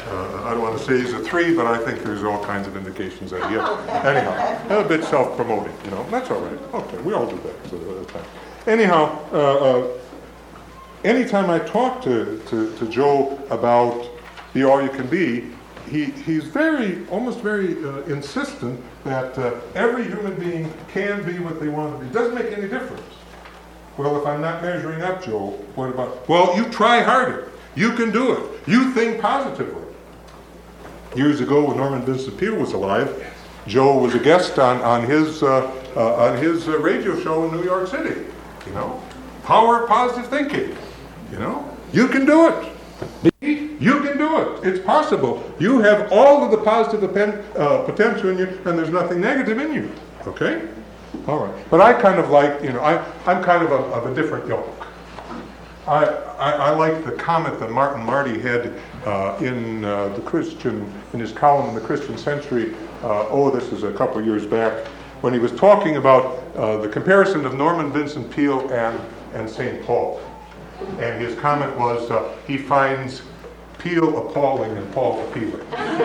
Uh, I don't want to say he's a three, but I think there's all kinds of indications that he is. Anyhow, a bit self-promoting, you know. That's all right. Okay, we all do that at the time. Anyhow, uh, uh, anytime I talk to, to, to Joe about Be All You Can Be, he, he's very, almost very uh, insistent that uh, every human being can be what they want to be. It doesn't make any difference. Well, if I'm not measuring up, Joe, what about? Well, you try harder. You can do it. You think positively. Years ago, when Norman Vincent Peale was alive, Joe was a guest on, on his, uh, uh, on his uh, radio show in New York City. You know, power of positive thinking. You know, you can do it. You can do it. It's possible. You have all of the positive uh, potential in you, and there's nothing negative in you. Okay? All right. But I kind of like, you know, I, I'm kind of a, of a different ilk. I, I, I like the comment that Martin Marty had uh, in uh, the Christian, in his column in the Christian Century. Uh, oh, this is a couple years back, when he was talking about uh, the comparison of Norman Vincent Peale and, and Saint Paul. And his comment was, uh, he finds Peale appalling and Paul appealing.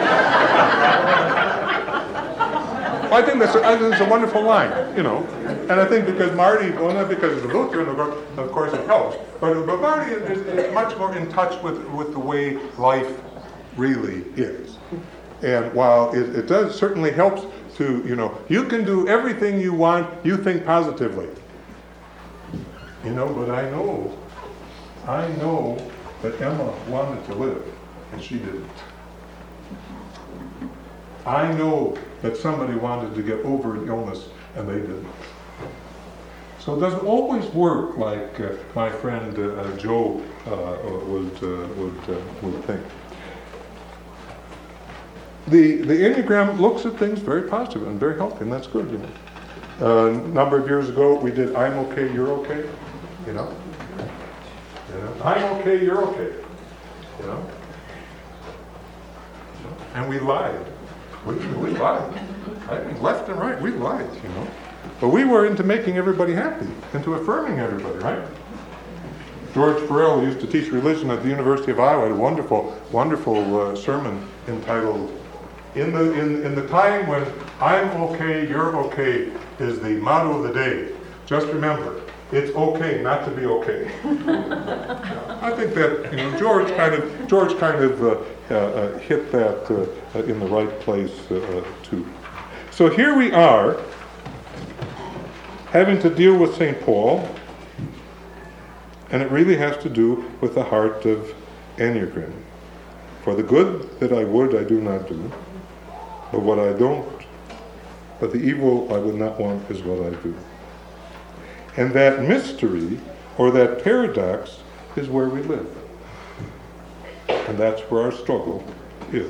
I think that's a, I think that's a wonderful line, you know. And I think because Marty, well, not because of the Lutheran, of course it helps, but, but Marty is, is much more in touch with, with the way life really is. And while it, it does certainly helps to, you know, you can do everything you want, you think positively. You know, but I know, I know that Emma wanted to live, and she didn't. I know that somebody wanted to get over an illness, and they didn't. So it doesn't always work like uh, my friend uh, Joe uh, would uh, would uh, would think. The the Enneagram looks at things very positive and very healthy, and that's good. You know, uh, a number of years ago we did "I'm okay, you're okay," you know. You know, I'm okay, you're okay. You know, and we lied. We, we lied. I mean, left and right, we lied, you know. But we were into making everybody happy, into affirming everybody, right? George Farrell, who used to teach religion at the University of Iowa, had a wonderful, wonderful uh, sermon entitled, in the, in, in the time when I'm okay, you're okay, is the motto of the day. Just remember, it's okay not to be okay. I think that, you know, George kind of George kind of uh, uh, uh, hit that uh, uh, in the right place uh, uh, too. So here we are, having to deal with Saint Paul, and it really has to do with the heart of Enneagram. For the good that I would, I do not do, but what I don't, but the evil I would not want is what I do. And that mystery, or that paradox, is where we live. And that's where our struggle is.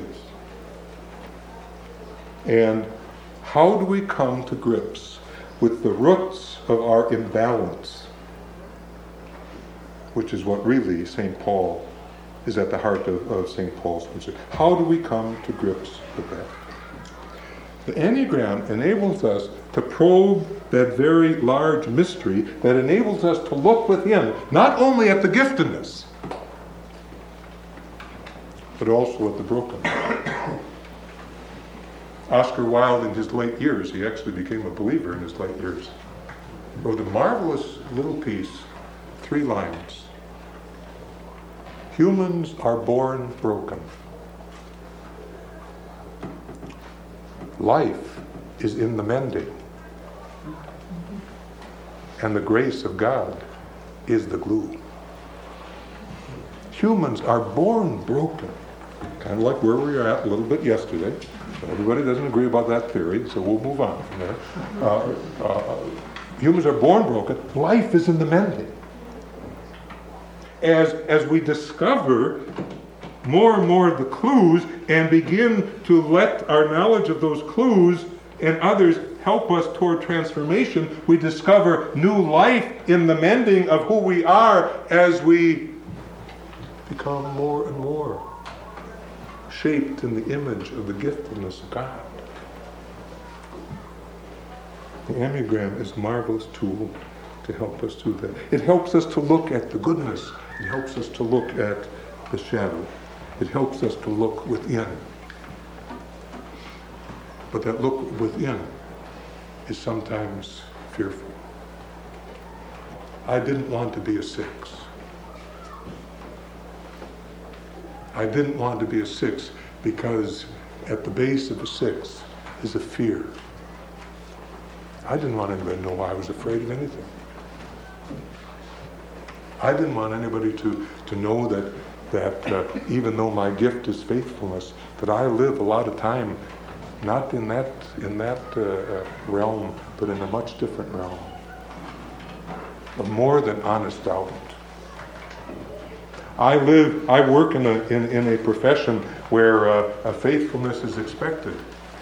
And how do we come to grips with the roots of our imbalance, which is what really Saint Paul is at the heart of, of Saint Paul's concern. How do we come to grips with that? The Enneagram enables us to probe that very large mystery that enables us to look within, not only at the giftedness, but also at the broken. Oscar Wilde, in his late years, he actually became a believer in his late years, wrote a marvelous little piece, three lines. Humans are born broken. Life is in the mending. And the grace of God is the glue. Humans are born broken. Kind of like where we were at a little bit yesterday. Everybody doesn't agree about that theory, so we'll move on from there. Uh, uh, humans are born broken. Life is in the mending. As, as we discover more and more of the clues and begin to let our knowledge of those clues and others help us toward transformation, we discover new life in the mending of who we are as we become more and more shaped in the image of the giftedness of God. The Enneagram is a marvelous tool to help us do that. It helps us to look at the goodness. It helps us to look at the shadow. It helps us to look within. But that look within is sometimes fearful. I didn't want to be a six. I didn't want to be a six because at the base of a six is a fear. I didn't want anybody to know I was afraid of anything. I didn't want anybody to, to know that, that uh, even though my gift is faithfulness, that I live a lot of time not in that, in that uh, uh, realm, but in a much different realm. A more than honest doubt. I live, I work in a, in, in a profession where uh, a faithfulness is expected.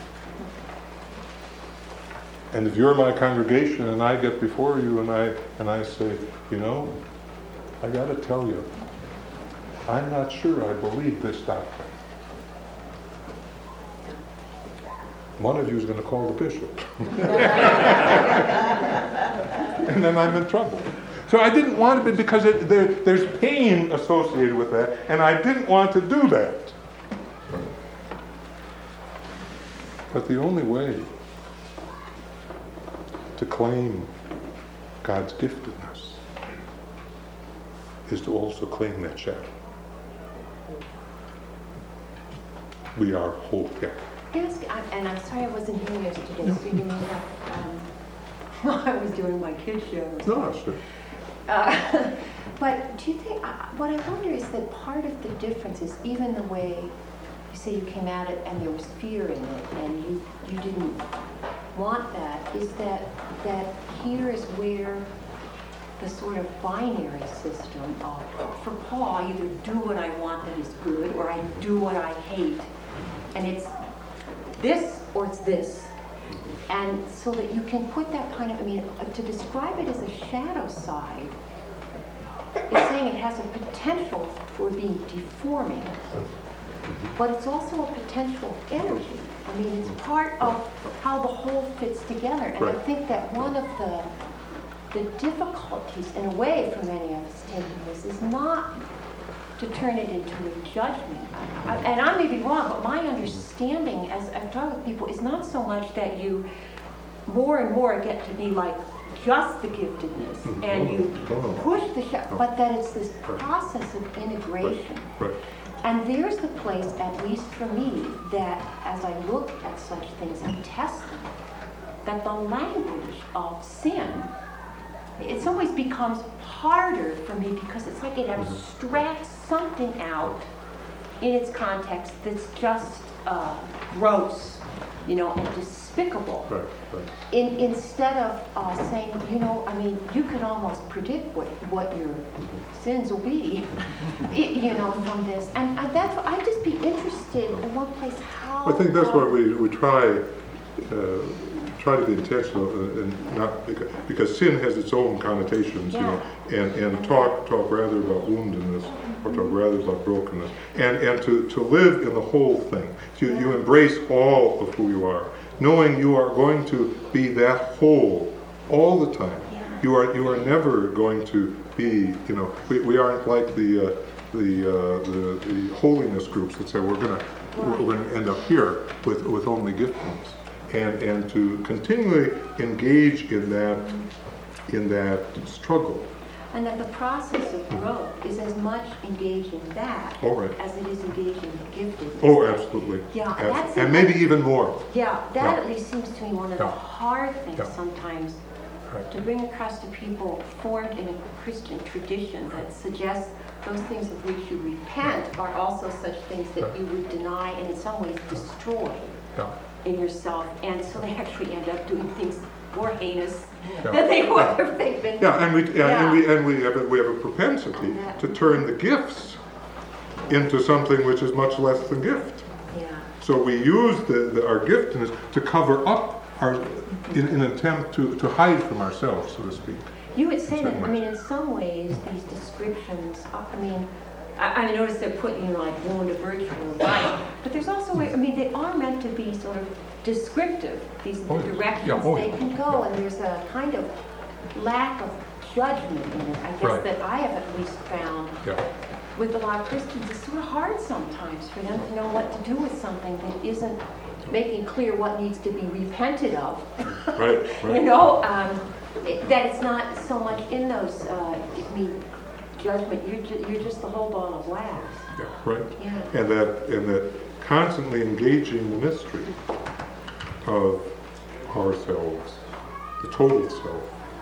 And if you're my congregation and I get before you and I and I say, you know, I got to tell you, I'm not sure I believe this doctrine. One of you is going to call the bishop. And then I'm in trouble. So I didn't want to be, because it, there, there's pain associated with that, and I didn't want to do that. But the only way to claim God's giftedness is to also claim that shadow. We are whole together. Yes, I- and I'm sorry I wasn't here yesterday, so you mean that um, while I was doing my kids shows. No, sure. Uh, but do you think, uh, what I wonder is that part of the difference is even the way you say you came at it and there was fear in it and you, you didn't want that, is that, that here is where the sort of binary system of, for Paul, I either do what I want that is good or I do what I hate. And it's this or it's this. And so that you can put that kind of, I mean, to describe it as a shadow side, is saying it has a potential for being deforming, but it's also a potential energy. I mean, it's part of how the whole fits together. And Right. I think that one of the the difficulties, in a way, for many of us taking this, is not to turn it into a judgment. I, and I may be wrong, but my understanding, as I've talked with people, is not so much that you more and more get to be like just the giftedness and you push the sh- but that it's this process of integration. Right. And there's the place, at least for me, that as I look at such things and test them, that the language of sin, it always becomes harder for me because it's like it abstracts something out in its context that's just uh, gross, you know, and despicable. Right, right. In, instead of uh, saying, you know, I mean, you can almost predict what, what your sins will be, you know, from this. And I, that's what, I'd just be interested in one place how... I think that's how, what we, we try, uh, try to be intentional and not, because, because sin has its own connotations, Yeah. you know, and, and talk, talk rather about woundedness or talk rather about brokenness. And, and to, to live in the whole thing. You, you embrace all of who you are, knowing you are going to be that whole all the time. Yeah. You are you are never going to be, you know, we, we aren't like the uh, the, uh, the the holiness groups that say we're gonna we're, we're gonna end up here with, with only giftings, and and to continually engage in that in that struggle. And that the process of growth is as much engaged in that All right. as it is engaged in the giftedness. Oh, absolutely. Yeah, Abs- that's and it. maybe even more. Yeah, that Yeah. at least seems to me one of Yeah. the hard things Yeah. sometimes Right. to bring across to people formed in a Christian tradition that suggests those things of which you repent are also such things that Yeah. you would deny and in some ways destroy Yeah. in yourself. And so they actually end up doing things more heinous Yeah. than they would if they'd been. Yeah, and we and, Yeah. and we and we have a, we have a propensity to turn the gifts into something which is much less than gift. Yeah. So we use the, the our giftedness to cover up our in, in an attempt to, to hide from ourselves, so to speak. You would say that, I Certainly. mean, in some ways, these descriptions, uh, I mean, I, I noticed they're putting, you know, like wound, a virtue, or right, but there's also, I mean, they are meant to be sort of descriptive, these Oh, yes. directions Yeah, oh, they yeah. can go, and there's a kind of lack of judgment in it, I guess, Right. that I have at least found. Yeah. with a lot of Christians, it's sort of hard sometimes for them to know what to do with something that isn't making clear what needs to be repented of. Right, right. You know, um, it- that it's not so much in those, uh, I mean, judgment, you're, ju- you're just the whole ball of wax. Yeah, right. Yeah. And that, and that constantly engaging the mystery of ourselves, the total self,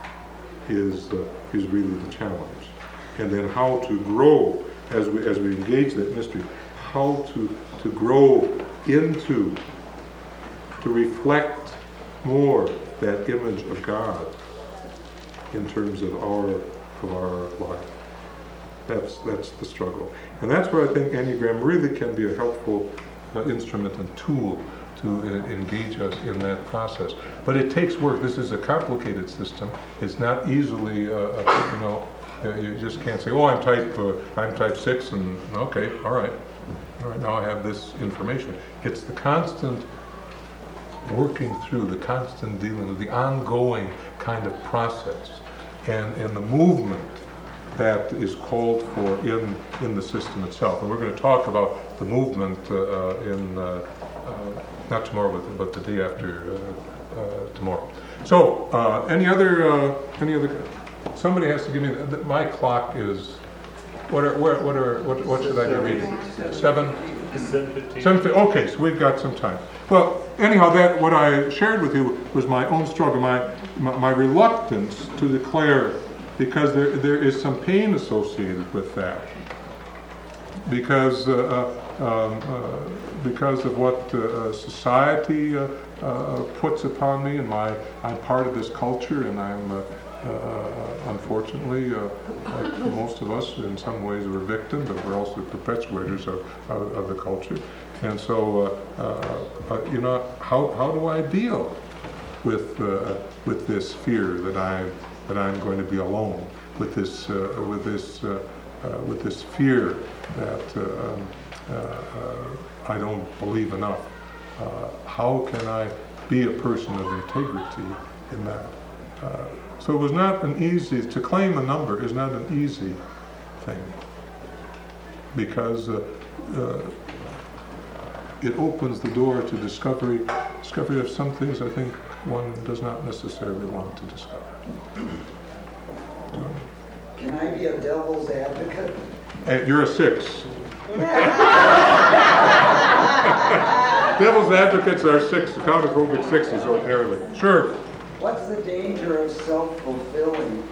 is uh, is really the challenge. And then how to grow as we as we engage that mystery, how to to grow into, to reflect more that image of God in terms of our of our life. That's that's the struggle, and that's where I think Enneagram really can be a helpful uh, instrument and tool to uh, engage us in that process. But it takes work. This is a complicated system. It's not easily, uh, uh, you know, uh, you just can't say, "Oh, I'm type uh, I'm type six," and okay, all right, all right. Now I have this information. It's the constant working through, the constant dealing with the ongoing kind of process, and and the movement that is called for in in the system itself. And we're going to talk about the movement uh, in uh, uh, not tomorrow, but, but the day after uh, uh, tomorrow. So, uh, any other uh, any other? Somebody has to give me. The, my clock is. What are what what are what, what should I be reading? Seven. seven fifteen. Seven. Okay, so we've got some time. Well, anyhow, that what I shared with you was my own struggle, my my, my reluctance to declare. Because there there is some pain associated with that. Because uh, um, uh, because of what uh, society uh, uh, puts upon me, and my I'm part of this culture, and I'm uh, uh, unfortunately, uh, like most of us, in some ways, we're victims, but we're also perpetuators of, of, of the culture. And so, uh, uh, uh, you know, how how do I deal with uh, with this fear that I that I'm going to be alone, with this uh, with this uh, uh, with this fear that uh, um, uh, uh, I don't believe enough. Uh, how can I be a person of integrity in that? Uh, so it was not an easy to claim a number is not an easy thing, because uh, uh, it opens the door to discovery discovery of some things I think one does not necessarily want to discover. Can I be a devil's advocate? And you're a six. Devil's advocates are six, counterphobic sixes ordinarily. Sure. What's the danger of self-fulfilling?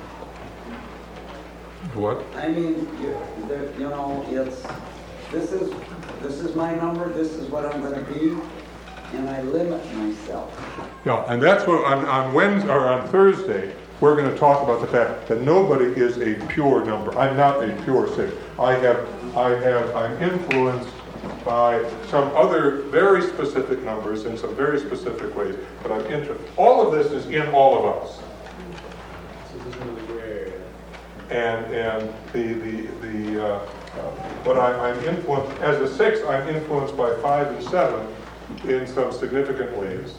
What? I mean, you, the, you know, it's this is this is my number. This is what I'm going to be, and I limit myself. Yeah, and that's what on, on Wednesday or on Thursday we're going to talk about the fact that nobody is a pure number. I'm not a pure six. I have, I have, I'm influenced by some other very specific numbers in some very specific ways. But I'm interested. All of this is in all of us. So this is really gray area. And and the the the uh, uh, what I, I'm influenced as a six. I'm influenced by five and seven in some significant ways.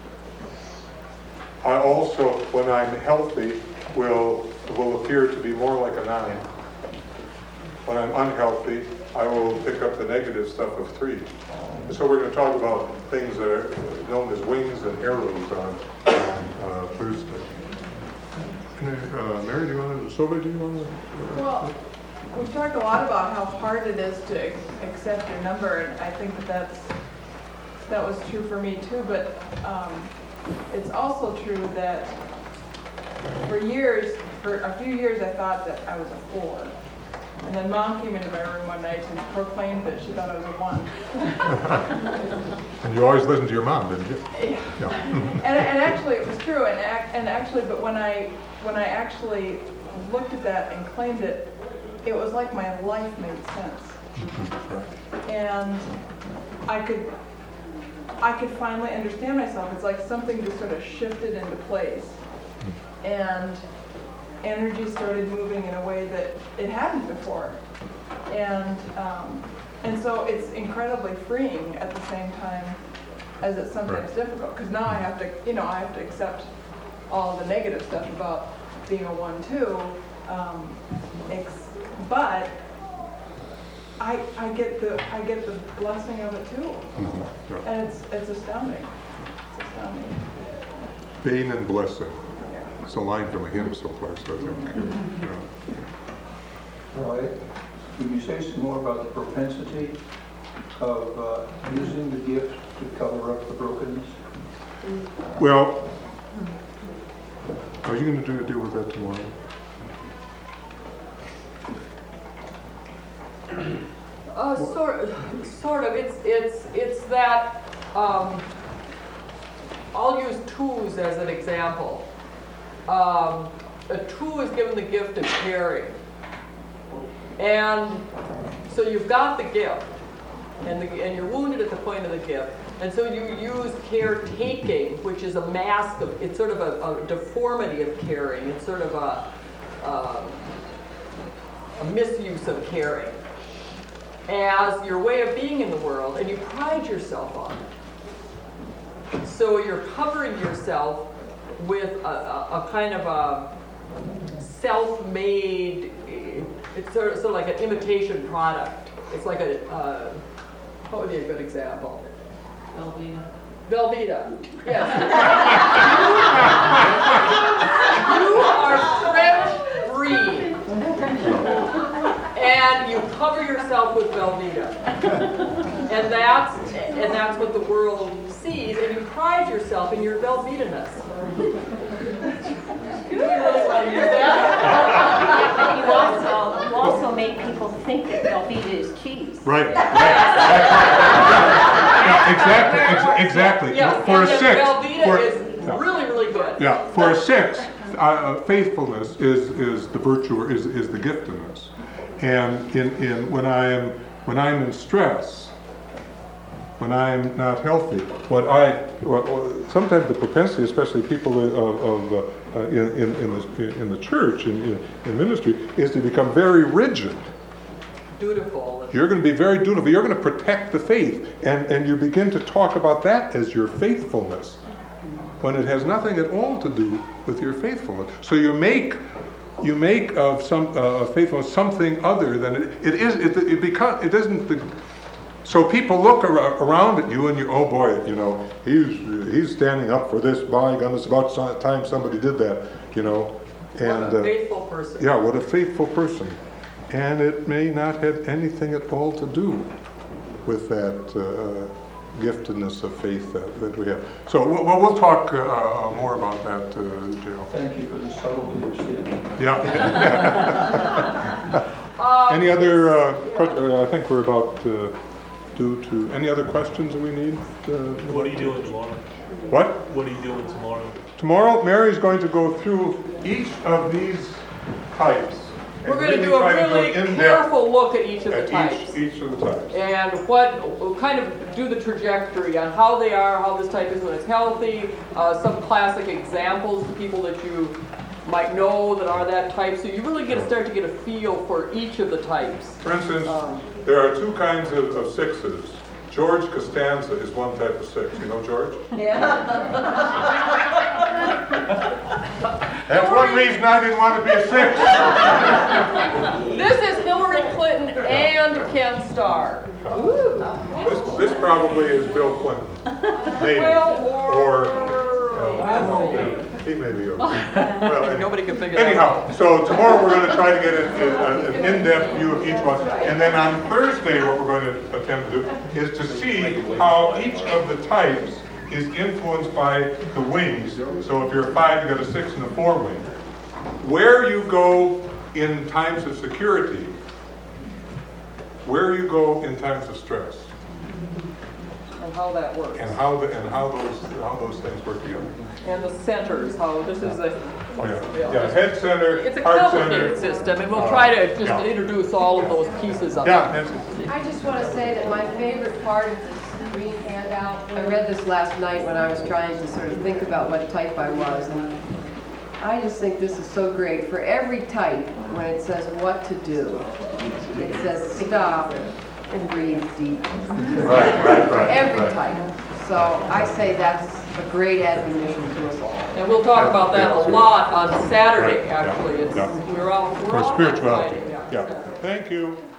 I also, when I'm healthy, will will appear to be more like a nine. When I'm unhealthy, I will pick up the negative stuff of three. And so we're going to talk about things that are known as wings and arrows on, on uh, Thursday. Uh, Mary, do you want to? Sylvia, do you want to? Well, we've talked a lot about how hard it is to accept your number, and I think that that's, that was true for me too, but um, it's also true that for years, for a few years I thought that I was a four. And then Mom came into my room one night and proclaimed that she thought I was a one. And you always listened to your mom, didn't you? Yeah. Yeah. and, and actually it was true, and, ac- and actually, but when I, when I actually looked at that and claimed it, it was like my life made sense. And I could, I could finally understand myself. It's like something just sort of shifted into place. And energy started moving in a way that it hadn't before. And um, and so it's incredibly freeing at the same time as it's sometimes Right. difficult. Because now I have to, you know, I have to accept all the negative stuff about being a one two. Um, ex- but I, I get the, I get the blessing of it too. Yeah. And it's, it's astounding. It's astounding. Bane and blessing. It's a line from a hymn someplace, I think. Yeah. Roy, can you say some more about the propensity of uh, using the gift to cover up the brokenness? Well, are you going to do deal with that tomorrow? Uh, sort, sort of. It's it's it's that. Um, I'll use twos as an example. Um, a two is given the gift of caring, and so you've got the gift, and the, and you're wounded at the point of the gift, and so you use caretaking, which is a mask of. It's sort of a, a deformity of caring. It's sort of a um, a misuse of caring as your way of being in the world, and you pride yourself on it. So you're covering yourself with a, a, a kind of a self-made, it's sort of, sort of like an imitation product. It's like a, uh, what would be a good example? Velveeta. Velveeta, yes. You are French breed. And you cover yourself with Velveeta. And that's and that's what the world sees, and you pride yourself in your Velveeta-ness. You really want to use that? You also, you also make people think that Velveeta is cheese. Right. right. Yeah, exactly. Ex- exactly. Yes, For a and six. Velveeta for, is yeah. really, really good. Yeah. For a six, uh, faithfulness is is the virtue, or is is the gift in this. And in, in when I am when I'm in stress, when I'm not healthy, what I what, what, sometimes the propensity, especially people of, of uh, uh, in in in the in the church in, in in ministry, is to become very rigid. Dutiful. You're going to be very dutiful. You're going to protect the faith, and and you begin to talk about that as your faithfulness, when it has nothing at all to do with your faithfulness. So you make. You make of some uh, faithfulness something other than it, it is. It, it becomes. It doesn't. The, so people look ar- around at you, and you, oh boy, you know, he's he's standing up for this. By God, it's about time somebody did that, you know. And What a faithful person. Uh, yeah, what a faithful person. And it may not have anything at all to do with that uh, giftedness of faith that, that we have. So we'll, we'll talk uh, uh, more about that, uh, Jill. Thank you for the subtlety of statement. Yeah. Um, Any other, uh, que- uh, I think we're about uh, due to, any other questions that we need? Uh, What are you doing tomorrow? what? What are you doing tomorrow? Tomorrow, Mary's going to go through each of these types. and We're going to really do a try to really in-depth careful look at each of the at types. Each, each of the types. And what, we'll kind of do the trajectory on how they are, how this type is when it's healthy, uh, some classic examples of people that you might know that are that type. So you really get to start to get a feel for each of the types. For instance, Um, there are two kinds of, of sixes. George Costanza is one type of six. You know George? That's one reason I didn't want to be a six. This is Hillary Clinton and Ken Starr. This, this probably is Bill Clinton. Maybe. Well, or... or he may be okay. Well, any- Nobody can figure that anyhow, so tomorrow we're going to try to get an, an in-depth view of each one. And then on Thursday, what we're going to attempt to do is to see how each of the types is influenced by the wings. So if you're a five, you got a six and a four wing. Where you go in times of security, where you go in times of stress, and how that works. and how the, and how those how those things work together. And the centers, how this is a... Oh, yeah. Yeah, head center, It's a heart complicated center. system, and we'll try to just yeah. introduce all of those pieces of Yeah, it. Nancy. I just want to say that my favorite part of this green handout, I read this last night when I was trying to sort of think about what type I was, and I just think this is so great. For every type, when it says what to do, it says stop and breathe deep. Right, right, For right. every right. type. So I say that's a great admonition to us all. And we'll talk about that a lot on Saturday, Right, yeah, actually. It's, yeah. we're all, we're For all spirituality. excited, Yeah. Thank you.